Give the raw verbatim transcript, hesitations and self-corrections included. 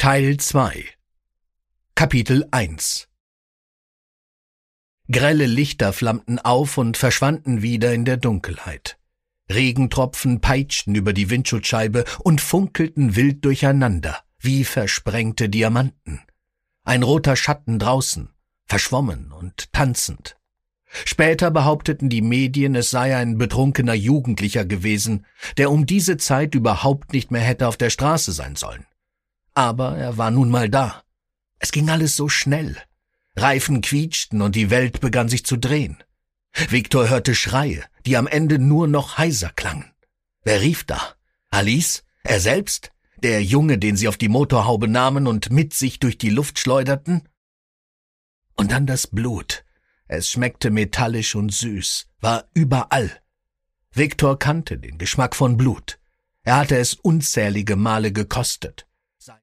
Teil zwei Kapitel eins Grelle Lichter flammten auf und verschwanden wieder in der Dunkelheit. Regentropfen peitschten über die Windschutzscheibe und funkelten wild durcheinander, wie versprengte Diamanten. Ein roter Schatten draußen, verschwommen und tanzend. Später behaupteten die Medien, es sei ein betrunkener Jugendlicher gewesen, der um diese Zeit überhaupt nicht mehr hätte auf der Straße sein sollen. Aber er war nun mal da. Es ging alles so schnell. Reifen quietschten und die Welt begann sich zu drehen. Viktor hörte Schreie, die am Ende nur noch heiser klangen. Wer rief da? Alice? Er selbst? Der Junge, den sie auf die Motorhaube nahmen und mit sich durch die Luft schleuderten? Und dann das Blut. Es schmeckte metallisch und süß, war überall. Viktor kannte den Geschmack von Blut. Er hatte es unzählige Male gekostet.